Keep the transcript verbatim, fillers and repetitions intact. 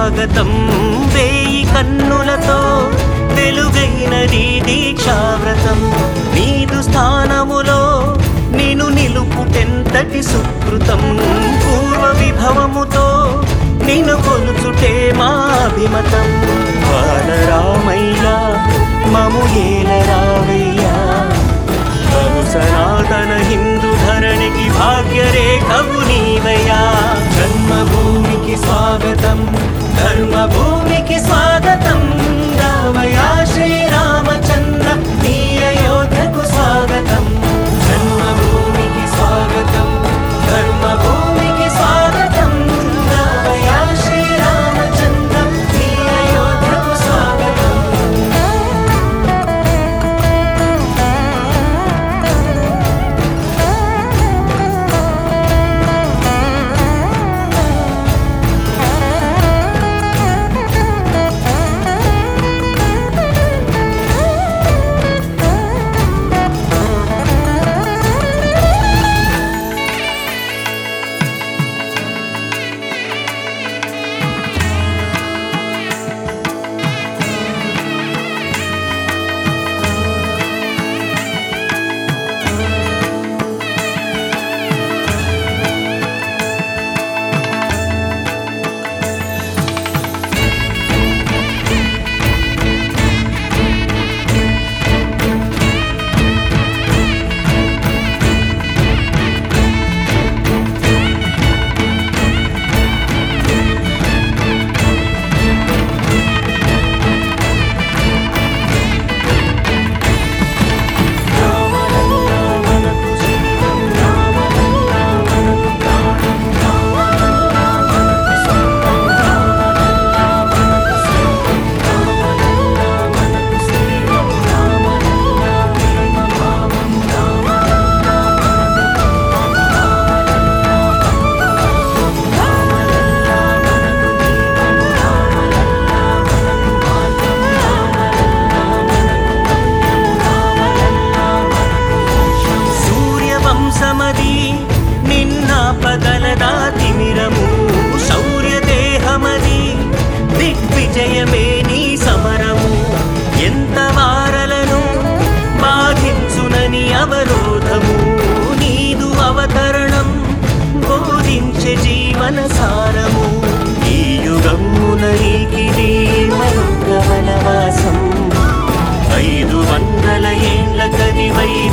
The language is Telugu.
స్వాగతం వేయి కన్నులతో వెలుగైనది దీక్షావ్రతం నీదు స్థానములో నిను నిలుపుటెంతటి సుకృతం పూర్వ విభవముతో నిను కొలుచుటే మా అభిమతం బాలరామయ్యా మము ఏలరావయ్యా బహు సనాతన హిందూ ధరణికి భాగ్యరేఖవు నీవయ్యా జన్మభూమికి స్వాగతం ధర్మభూమికి స్వాగతం రామయ్యా శ్రీరామచంద్ర నీ అయోధ్యకు స్వాగతం జన్మభూమికి స్వాగతం ధర్మభూమికి స్వాగతం రామయ్యా శ్రీరామచంద్ర నీ అయోధ్యకు స్వాగతం సమది నిన్న పగలదా తిమిరము శౌర్య దేహమది దిగ్విజయమే నీ సమరము ఎంత వారలను బాధించునని అవరోధము నీదు అవతరణం బోధించే జీవన సారము ఈ యుగమున నీకిది మరుగ వనవాసం ఐదు వందల ఏండ్ల కదివై